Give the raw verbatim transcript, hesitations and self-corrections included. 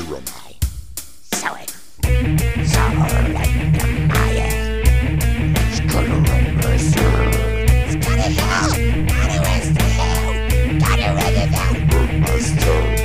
So it. So like the Maya. Got it hell. Got it west to hell. Got it ready to